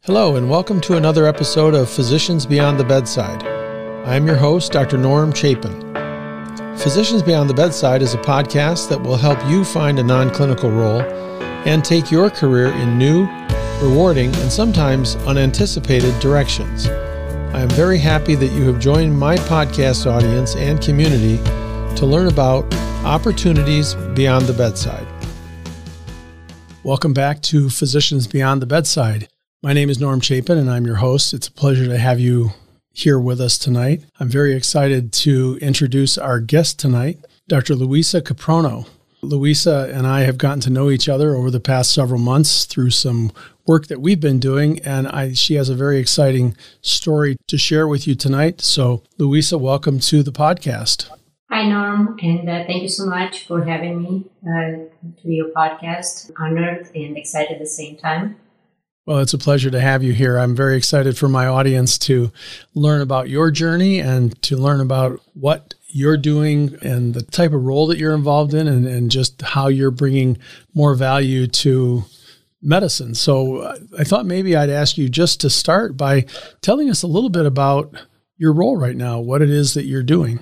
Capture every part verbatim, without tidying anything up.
Hello, and welcome to another episode of Physicians Beyond the Bedside. I'm your host, Doctor Norm Chapin. Physicians Beyond the Bedside is a podcast that will help you find a non-clinical role and take your career in new, rewarding, and sometimes unanticipated directions. I am very happy that you have joined my podcast audience and community to learn about opportunities beyond the bedside. Welcome back to Physicians Beyond the Bedside. My name is Norm Chapin, and I'm your host. It's a pleasure to have you here with us tonight. I'm very excited to introduce our guest tonight, Doctor Luisa Caprono. Luisa and I have gotten to know each other over the past several months through some work that we've been doing, and I, she has a very exciting story to share with you tonight. So, Luisa, welcome to the podcast. Hi, Norm, and uh, thank you so much for having me uh, to your podcast. Honored and excited at the same time. Well, it's a pleasure to have you here. I'm very excited for my audience to learn about your journey and to learn about what you're doing and the type of role that you're involved in and, and just how you're bringing more value to medicine. So uh, I thought maybe I'd ask you just to start by telling us a little bit about your role right now, what it is that you're doing.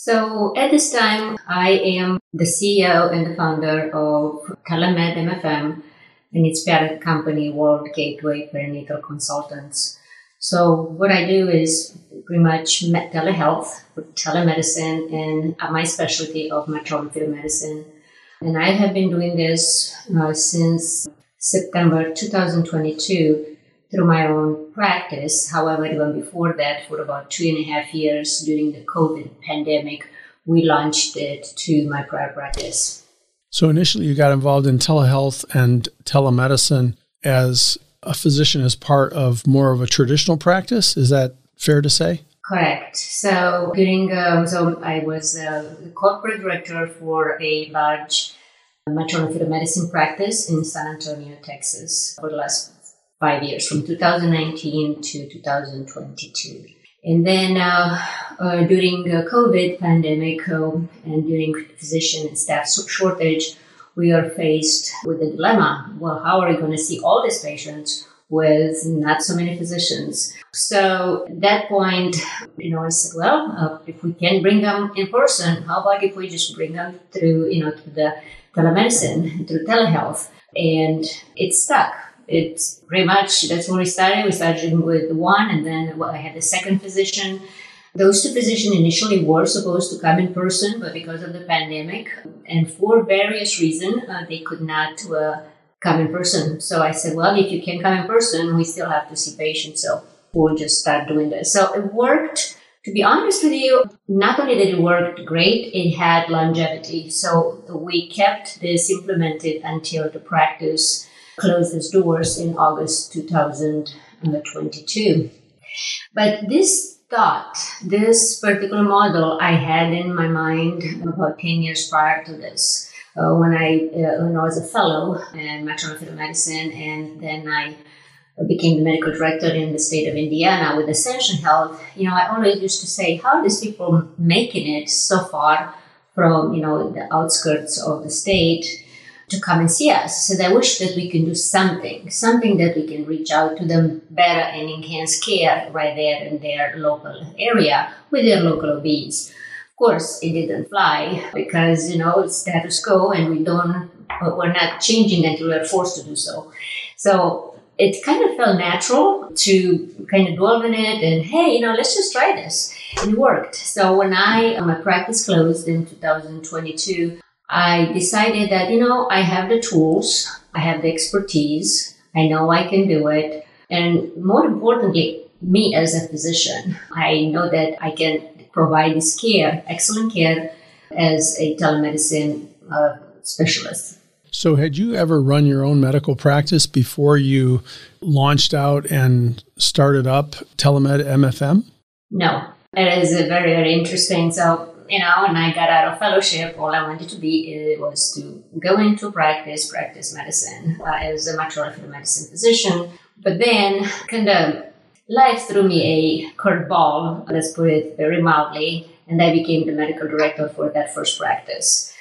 So at this time, I am the C E O and the founder of Telemed M F M and its parent company, World Gateway Perinatal Consultants. So what I do is pretty much telehealth, telemedicine, and my specialty of maternal-fetal medicine. And I have been doing this uh, since September two thousand twenty-two through my own practice. However, even before that, for about two and a half years during the COVID pandemic, we launched it to my prior practice. So initially you got involved in telehealth and telemedicine as a physician as part of more of a traditional practice. Is that fair to say? Correct. So during, um, so I was uh, the corporate director for a large maternal-fetal medicine practice in San Antonio, Texas for the last five years, from two thousand nineteen to two thousand twenty-two. And then uh, uh, during the COVID pandemic uh, and during physician and staff shortage, we are faced with a dilemma. Well, how are we going to see all these patients with not so many physicians? So at that point, you know, I said, well, uh, if we can bring them in person, how about if we just bring them through, you know, through the telemedicine, through telehealth? And it stuck. It's pretty much, that's where we started. We started with one, and then well, I had the second physician. Those two physicians initially were supposed to come in person, but because of the pandemic and for various reasons, uh, they could not uh, come in person. So I said, well, if you can come in person, we still have to see patients, so we'll just start doing this. So it worked. To be honest with you, not only did it work great, it had longevity. So we kept this implemented until the practice closed its doors in August two thousand twenty-two. But this thought, this particular model I had in my mind about ten years prior to this, uh, when, I, uh, when I was a fellow in maternal-fetal medicine, and then I became the medical director in the state of Indiana with Ascension Health. You know, I always used to say, how are these people making it so far from, you know, the outskirts of the state to come and see us? So I wish that we can do something, something that we can reach out to them better and enhance care right there in their local area with their local O Bs. Of course, it didn't fly because, you know, it's status quo and we don't, we're not changing until we're forced to do so. So it kind of felt natural to kind of dwell in it and, hey, you know, let's just try this. And it worked. So when I, my practice closed in two thousand twenty-two, I decided that, you know, I have the tools, I have the expertise, I know I can do it. And more importantly, me as a physician, I know that I can provide this care, excellent care, as a telemedicine uh, specialist. So had you ever run your own medical practice before you launched out and started up Telemed M F M? No, it is a very, very interesting. So, you know, when I got out of fellowship, all I wanted to be uh, was to go into practice, practice medicine uh, as a maternal-fetal medicine physician. But then kind of life threw me a curveball, let's put it very mildly, and I became the medical director for that first practice.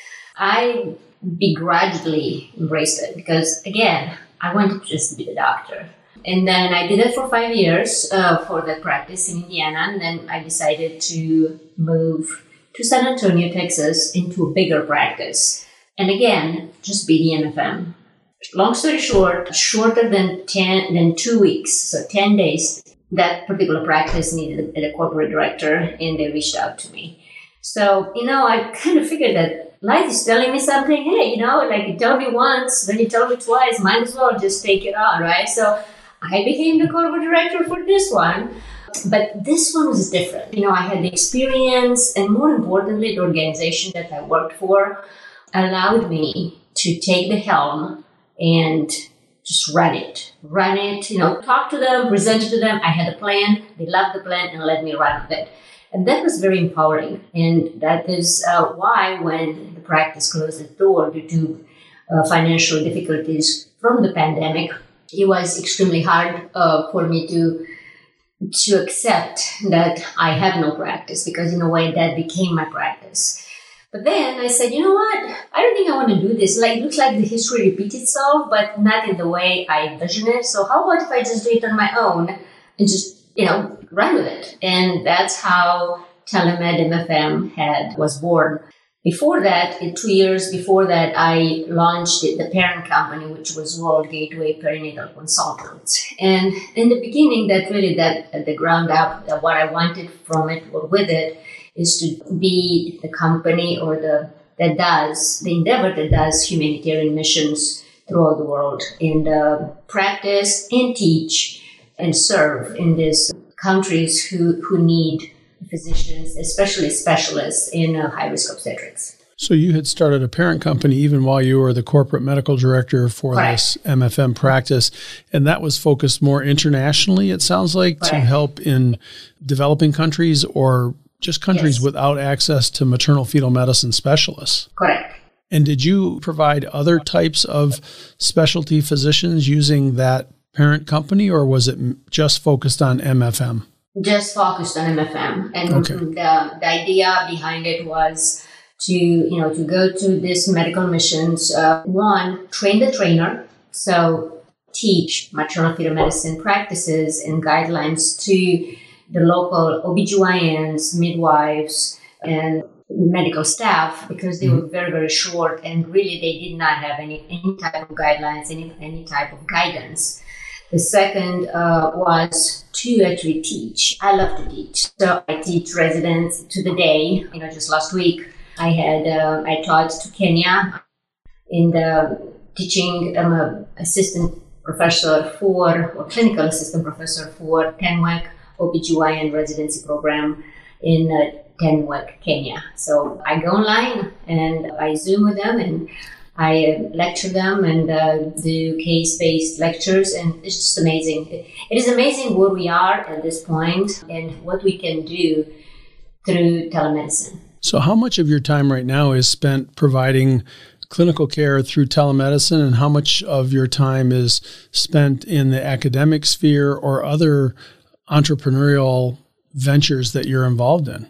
I begrudgingly embraced it because, again, I wanted to just be the doctor. And then I did it for five years uh, for that practice in Indiana. And then I decided to move to San Antonio, Texas, into a bigger practice. And again, just B D M F M. Long story short, shorter than ten, than two weeks, so ten days, that particular practice needed a, a corporate director, and they reached out to me. So, you know, I kind of figured that life is telling me something. Hey, you know, like you tell me once, then you tell me twice, might as well just take it on, right? So I became the corporate director for this one. But this one was different. You know, I had the experience, and more importantly, the organization that I worked for allowed me to take the helm and just run it. Run it, you know, talk to them, present it to them. I had a plan. They loved the plan and let me run with it. And that was very empowering. And that is uh, why when the practice closed its door due to uh, financial difficulties from the pandemic, it was extremely hard uh, for me to to accept that I have no practice, because in a way that became my practice. But then I said, you know what? I don't think I want to do this. Like, it looks like the history repeats itself, but not in the way I envision it. So how about if I just do it on my own and just, you know, run with it? And that's how Telemed M F M had was born. Before that, in two years before that, I launched the parent company, which was World Gateway Perinatal Consultants. And in the beginning, that really, that at the ground up, that what I wanted from it or with it is to be the company or the that does, the endeavor that does humanitarian missions throughout the world, and uh, practice and teach and serve in these countries who, who need physicians, especially specialists in uh, high-risk obstetrics. So you had started a parent company even while you were the corporate medical director for Correct. This M F M practice, and that was focused more internationally, it sounds like, Correct. To help in developing countries or just countries yes. without access to maternal fetal medicine specialists. Correct. And did you provide other types of specialty physicians using that parent company, or was it just focused on M F M? Just focused on M F M. And okay. the, the idea behind it was to, you know, to go to these medical missions. Uh, one, train the trainer. So teach maternal fetal medicine practices and guidelines to the local O B G Y Ns, midwives, and medical staff, because they mm-hmm. were very, very short, and really they did not have any, any type of guidelines, any, any type of guidance. The second uh, was to actually teach. I love to teach. So I teach residents to the day. You know, just last week I had, uh, I taught to Kenya in the teaching. I'm an assistant professor for, or clinical assistant professor for Tenwek O B G Y N residency program in uh, Tenwek, Kenya. So I go online and I Zoom with them and I lecture them and uh, do case-based lectures, and it's just amazing. It is amazing where we are at this point and what we can do through telemedicine. So how much of your time right now is spent providing clinical care through telemedicine, and how much of your time is spent in the academic sphere or other entrepreneurial ventures that you're involved in?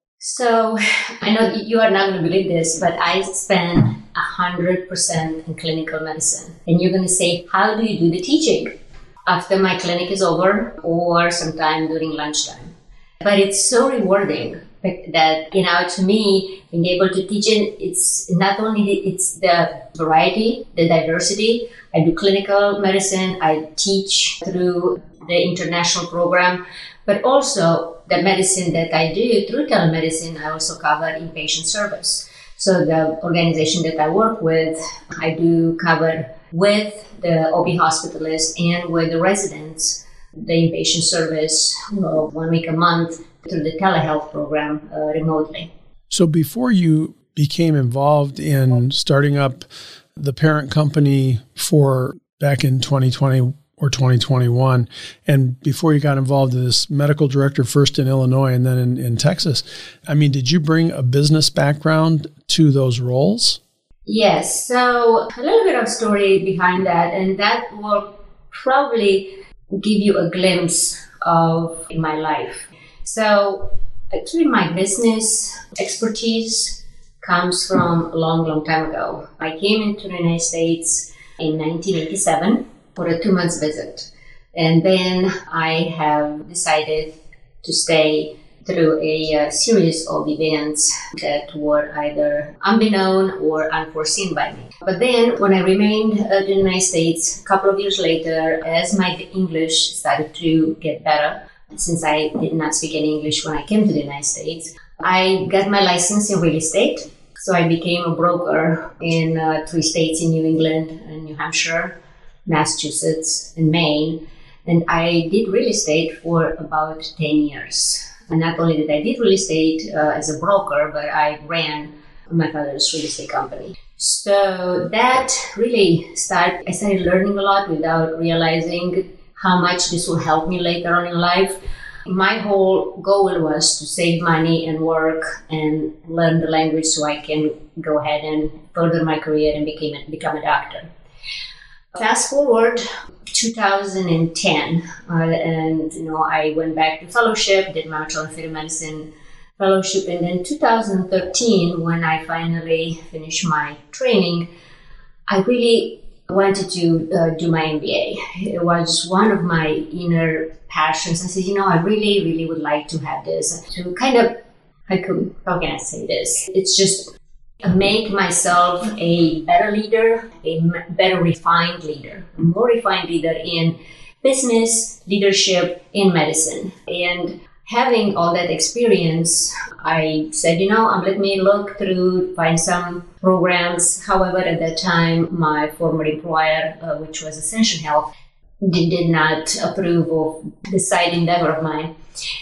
So I know you are not going to believe this, but I spend one hundred percent in clinical medicine. And you're going to say, how do you do the teaching? After my clinic is over or sometime during lunchtime. But it's so rewarding that, you know, to me, being able to teach it, it's not only, the, it's the variety, the diversity. I do clinical medicine, I teach through the international program, but also the medicine that I do through telemedicine, I also cover inpatient service. So the organization that I work with, I do cover with the O B hospitalists and with the residents, the inpatient service, well, one week a month through the telehealth program uh, remotely. So before you became involved in starting up the parent company for back in twenty twenty or twenty twenty-one, and before you got involved in this medical director, first in Illinois and then in, in Texas, I mean, did you bring a business background to those roles? Yes. So a little bit of story behind that, and that will probably give you a glimpse of my life. So actually my business expertise comes from a long, long time ago. I came into the United States in nineteen eighty-seven for a two months visit. And then I have decided to stay through a uh, series of events that were either unbeknown or unforeseen by me. But then when I remained uh, in the United States, a couple of years later, as my English started to get better, since I did not speak any English when I came to the United States, I got my license in real estate. So I became a broker in uh, three states in New England, and New Hampshire, Massachusetts, and Maine. And I did real estate for about ten years. And not only did I did real estate uh, as a broker, but I ran my father's real estate company. So that really started, I started learning a lot without realizing how much this will help me later on in life. My whole goal was to save money and work and learn the language so I can go ahead and further my career and became a, become a doctor. Fast forward two thousand ten, uh, and you know I went back to fellowship, did my maternal fetal medicine fellowship, and then two thousand thirteen, when I finally finished my training, I really wanted to uh, do my M B A. It was one of my inner passions. I said, you know, I really, really would like to have this to kind of, I could, how can I say this? It's just make myself a better leader, a better refined leader, a more refined leader in business, leadership, in medicine. And having all that experience, I said, you know, um, let me look through, find some programs. However, at that time, my former employer, uh, which was Ascension Health, did, did not approve of this side endeavor of mine.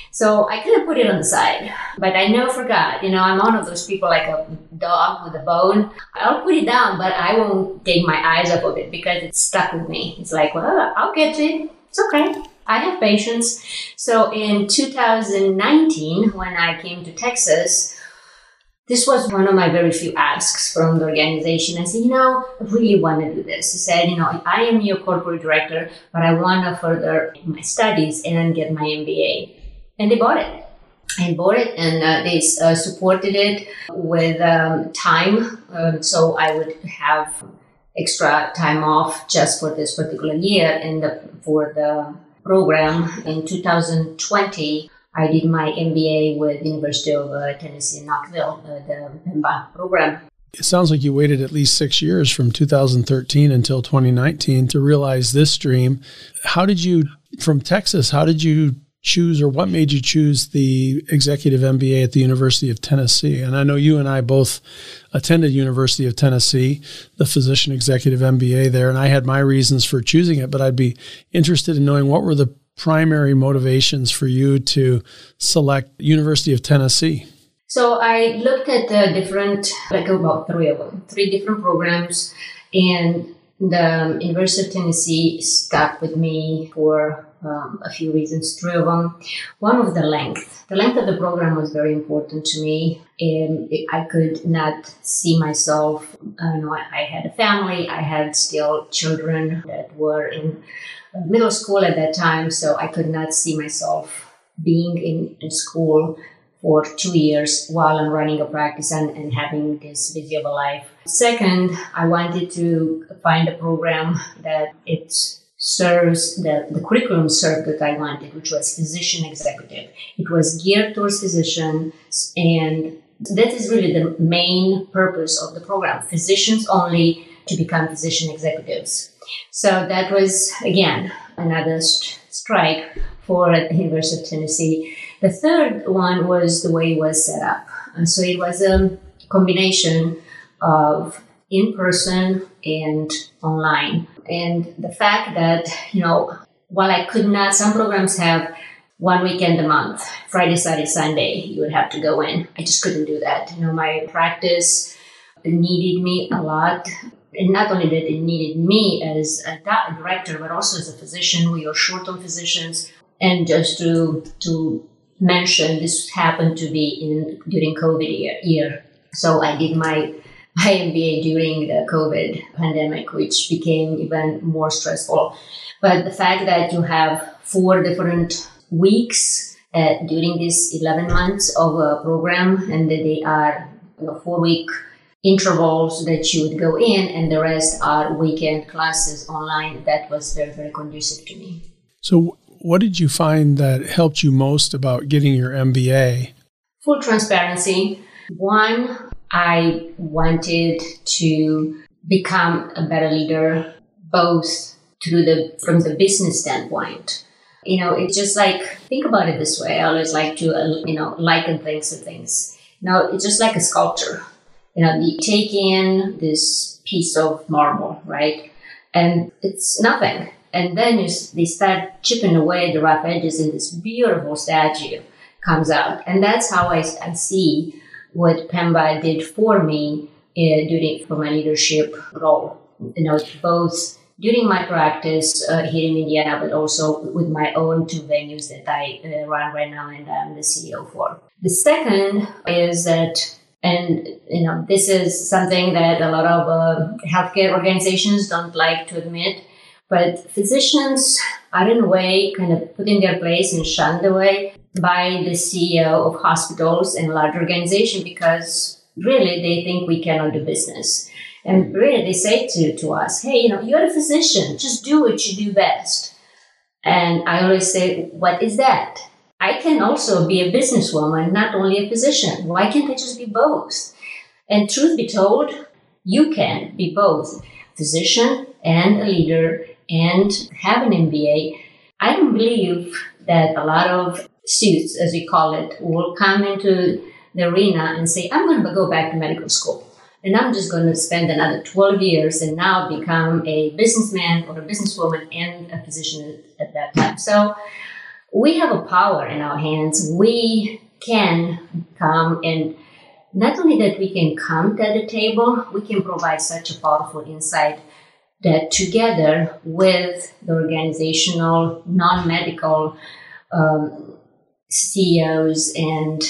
So I kind of put it on the side, but I never forgot. You know, I'm one of those people like a dog with a bone. I'll put it down, but I won't take my eyes off of it because it's stuck with me. It's like, well, I'll get to it. It's okay. I have patience. So in two thousand nineteen, when I came to Texas, this was one of my very few asks from the organization. I said, you know, I really want to do this. I said, you know, I am your corporate director, but I want to further my studies and get my M B A. And they bought it. I bought it, and uh, they uh, supported it with um, time. Um, so I would have extra time off just for this particular year. And the, for the program in two thousand twenty, I did my M B A with the University of uh, Tennessee in Knoxville, uh, the PEMBA program. It sounds like you waited at least six years from two thousand thirteen until twenty nineteen to realize this dream. How did you, from Texas, how did you choose, or what made you choose the executive M B A at the University of Tennessee? And I know you and I both attended University of Tennessee, the physician executive M B A there, and I had my reasons for choosing it, but I'd be interested in knowing what were the primary motivations for you to select University of Tennessee? So I looked at the different, like about three of them, three different programs, and the University of Tennessee stuck with me for um, a few reasons, three of them. One was the length. The length of the program was very important to me. And I could not see myself, I know I had a family, I had still children that were in middle school at that time, so I could not see myself being in, in school for two years while I'm running a practice and, and having this busy of a life. Second, I wanted to find a program that it serves, the, the curriculum served that I wanted, which was physician executive. It was geared towards physicians, and that is really the main purpose of the program, physicians only to become physician executives. So that was, again, another st- strike for the University of Tennessee. The third one was the way it was set up. And so it was a combination of in-person and online. And the fact that, you know, while I could not, some programs have one weekend a month, Friday, Saturday, Sunday, you would have to go in. I just couldn't do that. You know, my practice needed me a lot. And not only that it needed me as a director, but also as a physician. We are short on physicians. And just to to mention, this happened to be in during COVID year. year. So I did my, my M B A during the COVID pandemic, which became even more stressful. But the fact that you have four different weeks uh, during these eleven months of a program, and that they are, you know, four-week intervals that you would go in, and the rest are weekend classes online, that was very, very conducive to me. So what did you find that helped you most about getting your M B A? Full transparency. One, I wanted to become a better leader, both through the from the business standpoint. You know, it's just like, think about it this way. I always like to, uh, you know, liken things to things. Now, it's just like a sculpture. You know, you take in this piece of marble, right? And it's nothing. And then you, they start chipping away the rough edges, and this beautiful statue comes out. And that's how I, I see what Pemba did for me uh, during for my leadership role. You know, both during my practice uh, here in Indiana, but also with my own two venues that I uh, run right now and I'm the C E O for. The second is that, and you know, this is something that a lot of uh, healthcare organizations don't like to admit, but physicians are in a way kind of put in their place and shunned away by the C E O of hospitals and large organizations because really they think we cannot do business. And really they say to, to us, hey, you know, you're a physician, just do what you do best. And I always say, what is that? I can also be a businesswoman, not only a physician. Why can't I just be both? And truth be told, you can be both physician and a leader and have an M B A. I don't believe that a lot of suits, as we call it, will come into the arena and say, I'm going to go back to medical school. And I'm just going to spend another twelve years and now become a businessman or a businesswoman and a physician at that time. So we have a power in our hands. We can come and not only that we can come to the table, we can provide such a powerful insight that together with the organizational, non-medical um, C E Os and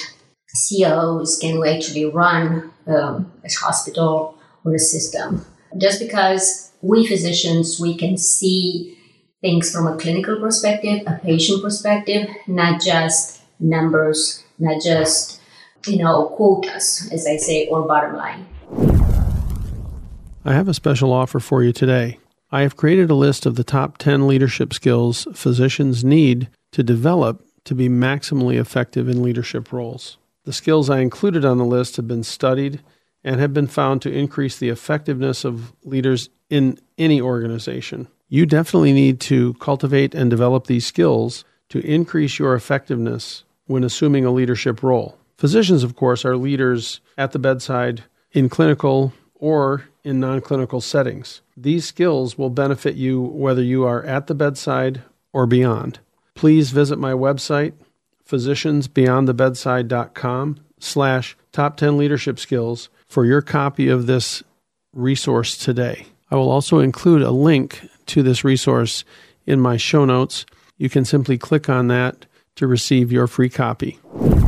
C O Os can actually run um, a hospital or a system. Just because we physicians, we can see things from a clinical perspective, a patient perspective, not just numbers, not just, you know, quotas, as I say, or bottom line. I have a special offer for you today. I have created a list of the top ten leadership skills physicians need to develop to be maximally effective in leadership roles. The skills I included on the list have been studied and have been found to increase the effectiveness of leaders in any organization. You definitely need to cultivate and develop these skills to increase your effectiveness when assuming a leadership role. Physicians, of course, are leaders at the bedside in clinical or in non-clinical settings. These skills will benefit you whether you are at the bedside or beyond. Please visit my website, physiciansbeyondthebedside.com slash top 10 leadership skills for your copy of this resource today. I will also include a link to this resource in my show notes. You can simply click on that to receive your free copy.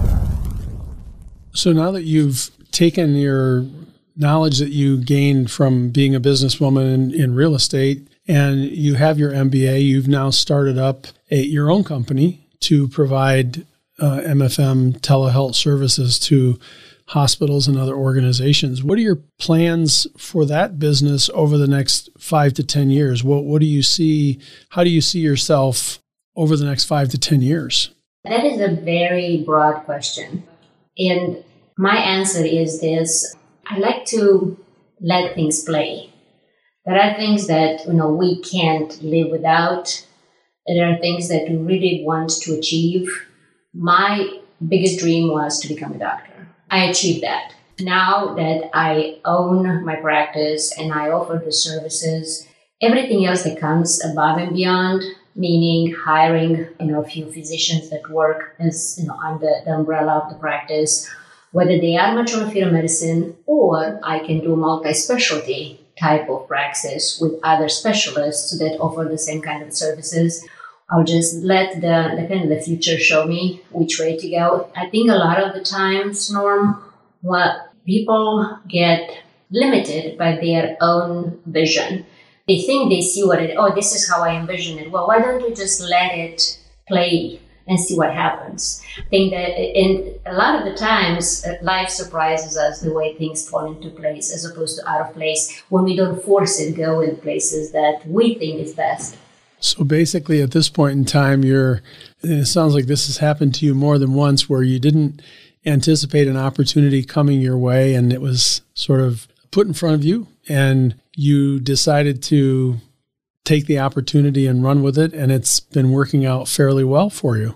So now that you've taken your knowledge that you gained from being a businesswoman in, in real estate and you have your M B A, you've now started up a, your own company to provide uh, M F M telehealth services to hospitals and other organizations. What are your plans for that business over the next five to ten years? What what do you see? How do you see yourself over the next five to ten years? That is a very broad question. And my answer is this: I like to let things play. There are things that, you know, we can't live without. There are things that we really want to achieve. My biggest dream was to become a doctor. I achieved that. Now that I own my practice and I offer the services, everything else that comes above and beyond, meaning hiring, you know, a few physicians that work as, you know, under the umbrella of the practice, whether they are maternal-fetal medicine or I can do multi-specialty type of praxis with other specialists that offer the same kind of services. I'll just let the, the kind of the future show me which way to go. I think a lot of the times, Norm, what people get limited by their own vision. They think they see what it, oh, this is how I envision it. Well, why don't you just let it play and see what happens? I think that in a lot of the times, life surprises us the way things fall into place as opposed to out of place when we don't force it to go in places that we think is best. So basically, at this point in time, you're, it sounds like this has happened to you more than once where you didn't anticipate an opportunity coming your way and it was sort of put in front of you and you decided to take the opportunity and run with it, and it's been working out fairly well for you.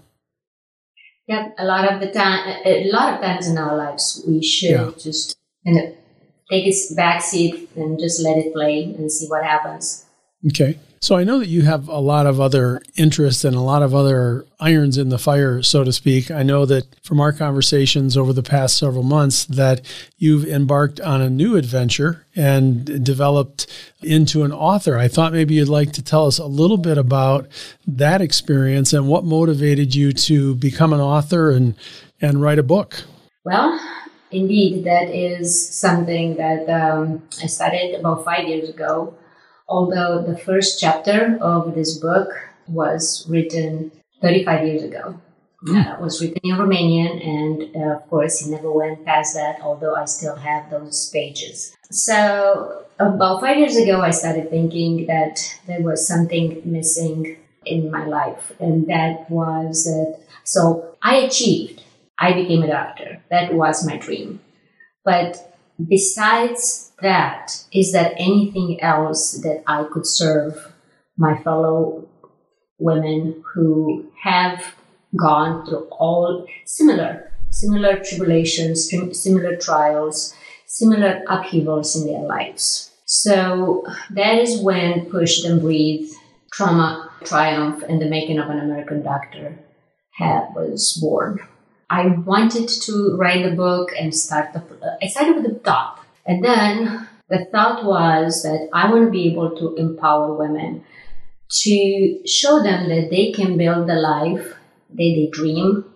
Yeah, a lot of the time, a lot of times in our lives, we should yeah. just you know, take a back seat and just let it play and see what happens. Okay. So I know that you have a lot of other interests and a lot of other irons in the fire, so to speak. I know that from our conversations over the past several months that you've embarked on a new adventure and developed into an author. I thought maybe you'd like to tell us a little bit about that experience and what motivated you to become an author and, and write a book. Well, indeed, that is something that um, I started about five years ago. Although the first chapter of this book was written thirty-five years ago. Mm. Uh, it was written in Romanian, and uh, of course, it never went past that, although I still have those pages. So about five years ago, I started thinking that there was something missing in my life, and that was that. So I achieved. I became a doctor. That was my dream. But besides that, is there anything else that I could serve my fellow women who have gone through all similar, similar tribulations, similar trials, similar upheavals in their lives? So that is when Push Then Breathe, Trauma, Triumph, and the Making of an American Doctor had, was born. I wanted to write the book and start the, I started with the thought. And then the thought was that I want to be able to empower women to show them that they can build the life that they dream,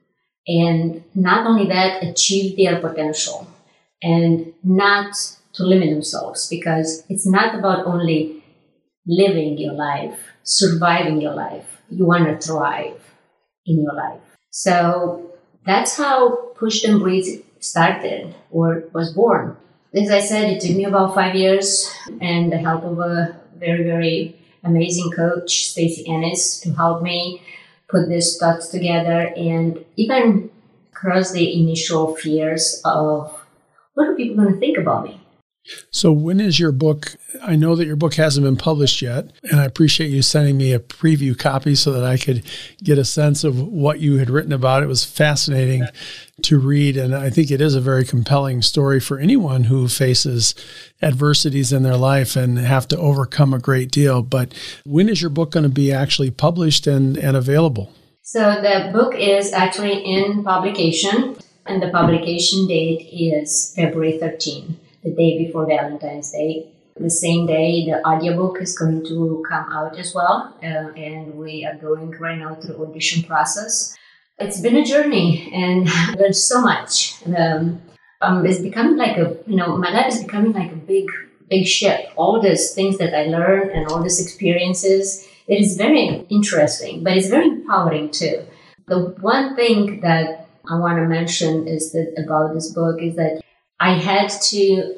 and not only that, achieve their potential and not to limit themselves, because it's not about only living your life, surviving your life. You want to thrive in your life. So that's how Push Then Breathe started or was born. As I said, it took me about five years and the help of a very, very amazing coach, Stacey Ennis, to help me put these thoughts together and even cross the initial fears of what are people going to think about me? So when is your book? I know that your book hasn't been published yet, and I appreciate you sending me a preview copy so that I could get a sense of what you had written about. It was fascinating to read, and I think it is a very compelling story for anyone who faces adversities in their life and have to overcome a great deal. But when is your book going to be actually published and, and available? So the book is actually in publication, and the publication date is February thirteenth. The day before Valentine's Day. The same day, the audiobook is going to come out as well, uh, and we are going right now through audition process. It's been a journey, and I learned so much. Um, um, it's becoming like a, you know, my life is becoming like a big, big ship. All these things that I learned and all these experiences, it is very interesting, but it's very empowering too. The one thing that I want to mention is that about this book is that I had to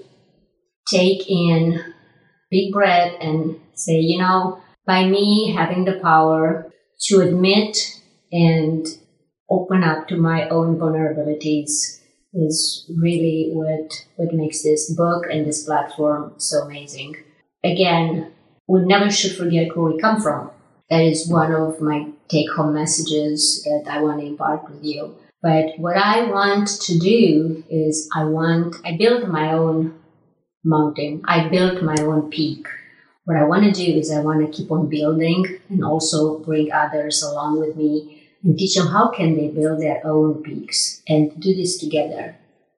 take in big breath and say, you know, by me having the power to admit and open up to my own vulnerabilities is really what, what makes this book and this platform so amazing. Again, we never should forget where we come from. That is one of my take-home messages that I want to impart with you. But what I want to do is I want, I built my own mountain. I built my own peak. What I want to do is I want to keep on building and also bring others along with me and teach them how can they build their own peaks and do this together.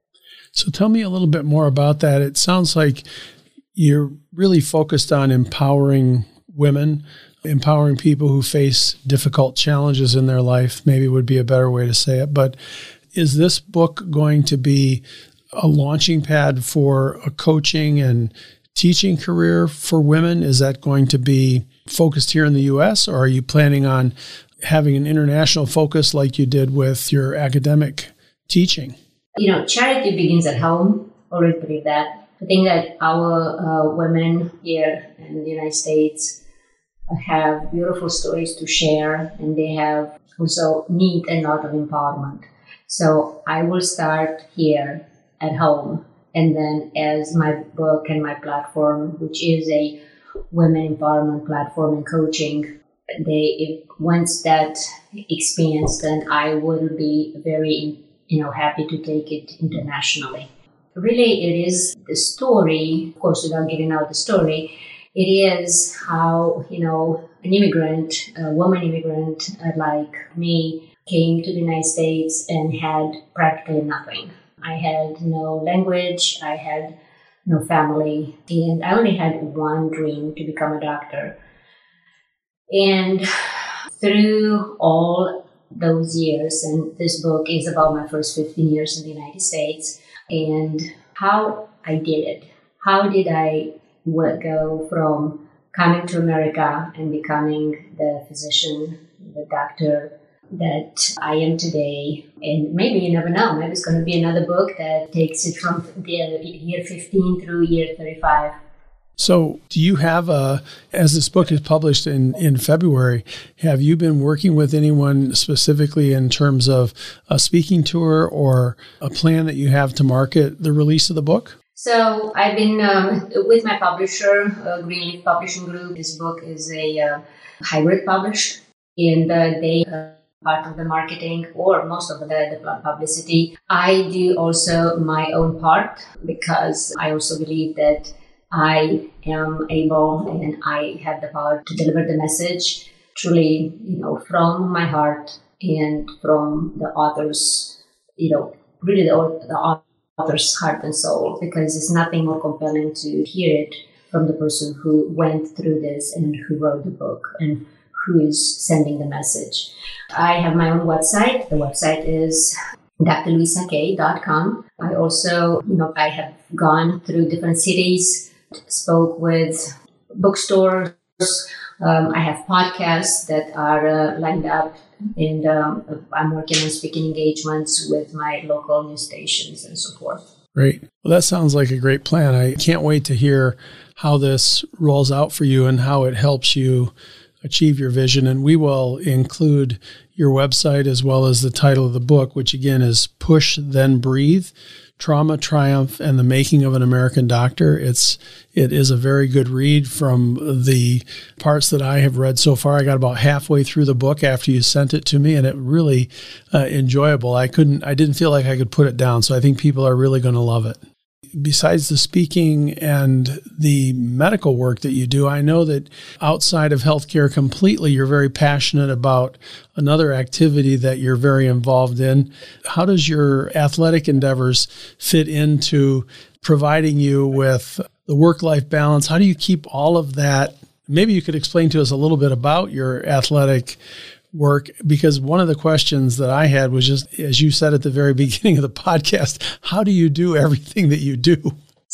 So tell me a little bit more about that. It sounds like you're really focused on empowering women, empowering people who face difficult challenges in their life, maybe would be a better way to say it. But is this book going to be a launching pad for a coaching and teaching career for women? Is that going to be focused here in the U S, or are you planning on having an international focus like you did with your academic teaching? You know, charity begins at home. I always believe that. I think that our uh, women here in the United States have beautiful stories to share, and they have also need a lot of empowerment. So I will start here at home, and then as my book and my platform, which is a women empowerment platform and coaching, they if, once that expands, then I will be very, you know, happy to take it internationally. Really, it is the story, of course, without getting out the story, it is how, you know, an immigrant, a woman immigrant uh, like me, came to the United States and had practically nothing. I had no language, I had no family, and I only had one dream, to become a doctor. And through all those years, and this book is about my first fifteen years in the United States, and how I did it. How did I go from coming to America and becoming the physician, the doctor that I am today? And maybe you never know, maybe it's going to be another book that takes it from the year fifteen through year thirty-five. So do you have a, as this book is published in, in February, have you been working with anyone specifically in terms of a speaking tour or a plan that you have to market the release of the book? So I've been um, with my publisher, uh, Greenleaf Publishing Group. This book is a uh, hybrid publish, and uh, they are part of the marketing or most of the, the publicity. I do also my own part because I also believe that I am able and I have the power to deliver the message truly, you know, from my heart and from the author's, you know, really the, the author's heart and soul, because it's nothing more compelling to hear it from the person who went through this and who wrote the book and who is sending the message. I have my own website. The website is D R Louisa Kay dot com. I also, you know, I have gone through different cities, spoke with bookstores. Um, I have podcasts that are uh, lined up, and um, I'm working on speaking engagements with my local news stations and so forth. Great. Well, that sounds like a great plan. I can't wait to hear how this rolls out for you and how it helps you achieve your vision. And we will include your website as well as the title of the book, which again is Push Then Breathe: Trauma, Triumph, and the Making of an American Doctor. It's it is a very good read. From the parts that I have read so far, I got about halfway through the book after you sent it to me, and it really uh, enjoyable. I couldn't, I didn't feel like I could put it down. So I think people are really going to love it. Besides the speaking and the medical work that you do, I know that outside of healthcare completely, you're very passionate about another activity that you're very involved in. How does your athletic endeavors fit into providing you with the work-life balance? How do you keep all of that? Maybe you could explain to us a little bit about your athletic work, because one of the questions that I had was just, as you said at the very beginning of the podcast, how do you do everything that you do?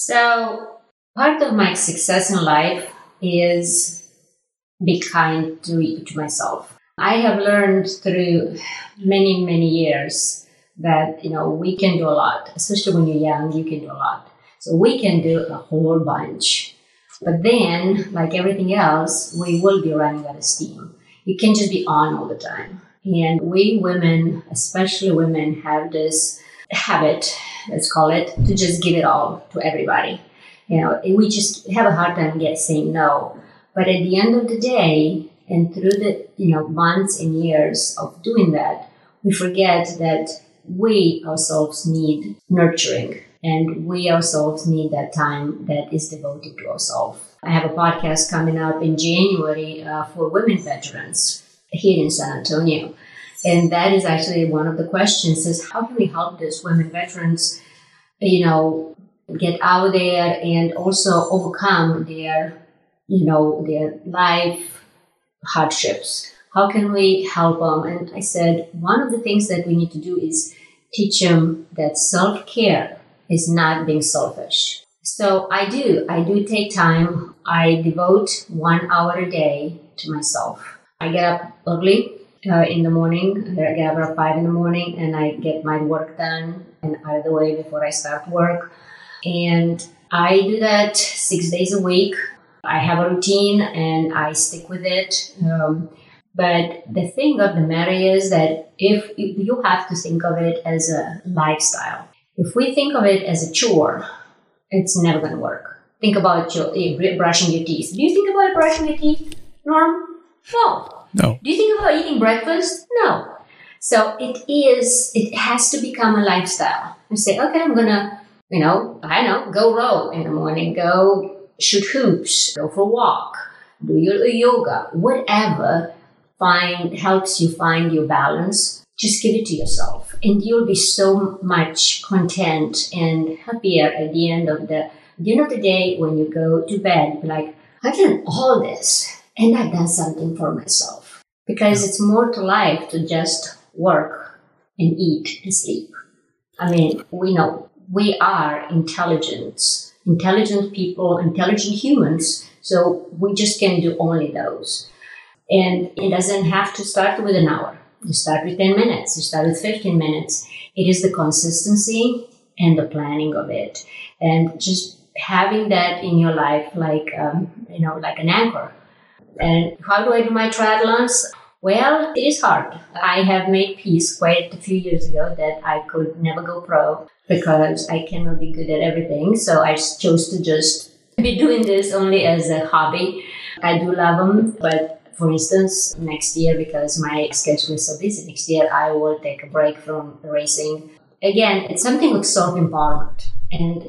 So part of my success in life is be kind to, to myself. I have learned through many, many years that, you know, we can do a lot, especially when you're young, you can do a lot. So we can do a whole bunch. But then, like everything else, we will be running out of steam. You can't just be on all the time. And we women, especially women, have this habit, let's call it, to just give it all to everybody. You know, and we just have a hard time get saying no. But at the end of the day, and through the, you know, months and years of doing that, we forget that we ourselves need nurturing, and we ourselves need that time that is devoted to ourselves. I have a podcast coming up in January uh, for women veterans here in San Antonio. And that is actually one of the questions is, how can we help these women veterans, you know, get out there and also overcome their, you know, their life hardships? How can we help them? And I said, one of the things that we need to do is teach them that self-care is not being selfish. So I do. I do take time. I devote one hour a day to myself. I get up early uh, in the morning. I get up around five in the morning, and I get my work done and out of the way before I start work. And I do that six days a week. I have a routine and I stick with it. Um, but the thing of the matter is that if you have to think of it as a lifestyle, if we think of it as a chore, it's never going to work. Think about your uh, brushing your teeth. Do you think about brushing your teeth, Norm? No. No. Do you think about eating breakfast? No. So it is, it has to become a lifestyle. You say, okay, I'm going to, you know, I know, go row in the morning, go shoot hoops, go for a walk, do your yoga, whatever find helps you find your balance. Just give it to yourself. And you'll be so much content and happier at the end of the, the end of the day when you go to bed. Be like, I've done all this and I've done something for myself. Because it's more to life to just work and eat and sleep. I mean, we know we are intelligent, intelligent people, intelligent humans. So we just can do only those. And it doesn't have to start with an hour. You start with ten minutes. You start with fifteen minutes. It is the consistency and the planning of it. And just having that in your life like, um, you know, like an anchor. And how do I do my triathlons? Well, it is hard. I have made peace quite a few years ago that I could never go pro because I cannot be good at everything. So I chose to just be doing this only as a hobby. I do love them, but for instance, next year, because my schedule is so busy, next year I will take a break from racing. Again, it's something of self-empowerment. And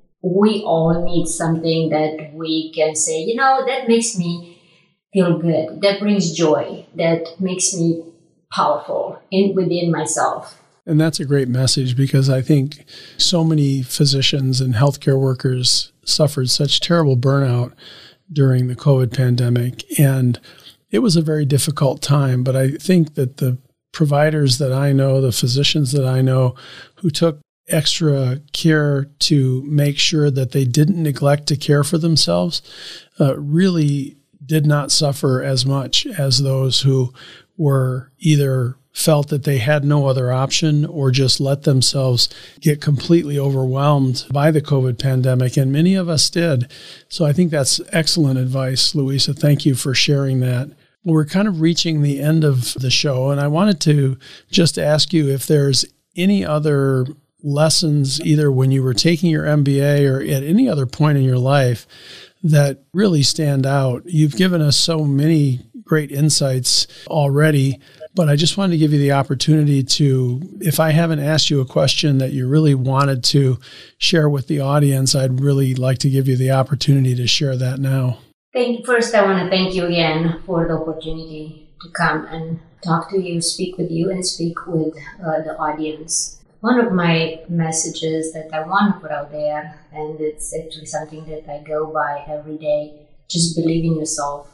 we all need something that we can say, you know, that makes me feel good, that brings joy, that makes me powerful in within myself. And that's a great message, because I think so many physicians and healthcare workers suffered such terrible burnout during the COVID pandemic. And it was a very difficult time, but I think that the providers that I know, the physicians that I know who took extra care to make sure that they didn't neglect to care for themselves, uh, really did not suffer as much as those who were either felt that they had no other option or just let themselves get completely overwhelmed by the COVID pandemic. And many of us did. So I think that's excellent advice, Louisa. Thank you for sharing that. We're kind of reaching the end of the show, and I wanted to just ask you if there's any other lessons, either when you were taking your M B A or at any other point in your life, that really stand out. You've given us so many great insights already, but I just wanted to give you the opportunity to, if I haven't asked you a question that you really wanted to share with the audience, I'd really like to give you the opportunity to share that now. Thank you. First, I want to thank you again for the opportunity to come and talk to you, speak with you, and speak with uh, the audience. One of my messages that I want to put out there, and it's actually something that I go by every day, just believe in yourself.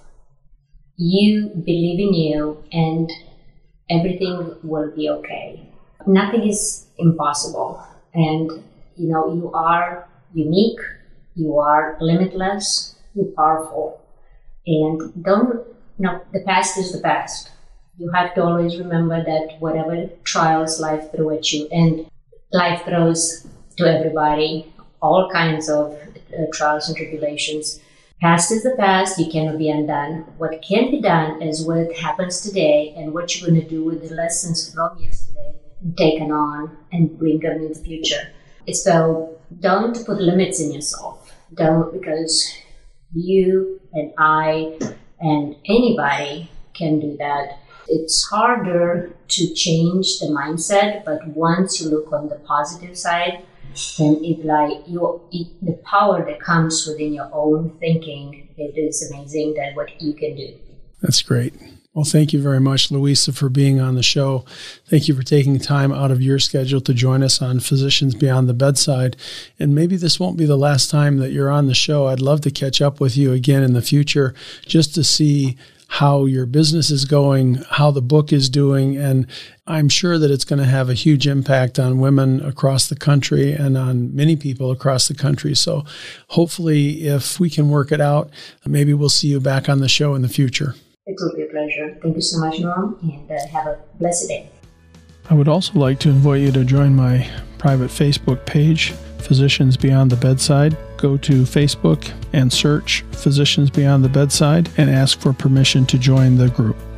You believe in you, and everything will be okay. Nothing is impossible. And, you know, you are unique, you are limitless, you're powerful. And don't, no, the past is the past. You have to always remember that whatever trials life throws at you, and life throws to everybody, all kinds of uh, trials and tribulations. Past is the past, you cannot be undone. What can be done is what happens today and what you're going to do with the lessons from yesterday and taken on and bring them in the future. So don't put limits in yourself. Don't, because you and I and anybody can do that. It's harder to change the mindset, but once you look on the positive side, then it like you, it, the power that comes within your own thinking, it is amazing that what you can do. That's great. Well, thank you very much, Louisa, for being on the show. Thank you for taking time out of your schedule to join us on Physicians Beyond the Bedside. And maybe this won't be the last time that you're on the show. I'd love to catch up with you again in the future just to see how your business is going, how the book is doing, and I'm sure that it's going to have a huge impact on women across the country and on many people across the country. So hopefully, if we can work it out, maybe we'll see you back on the show in the future. It will be a pleasure. Thank you so much, Norm, and uh, have a blessed day. I would also like to invite you to join my private Facebook page, Physicians Beyond the Bedside. go to Facebook and search Physicians Beyond the Bedside and ask for permission to join the group.